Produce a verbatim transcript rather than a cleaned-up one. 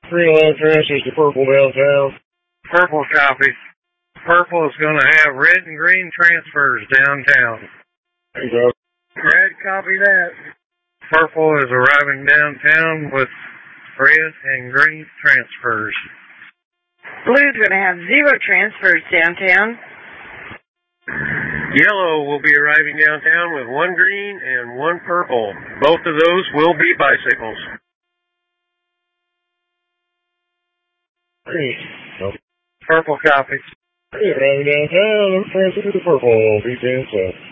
Three line transfers to purple downtown. Purple copy. Purple is going to have red and green transfers downtown. Thanks, Doug. Red, copy that. Purple is arriving downtown with red and green transfers. Blue's going to have zero transfers downtown. Yellow will be arriving downtown with one green and one purple. Both of those will be bicycles. Green. Nope. Purple copy. Arriving downtown, transfer to purple, V ten south.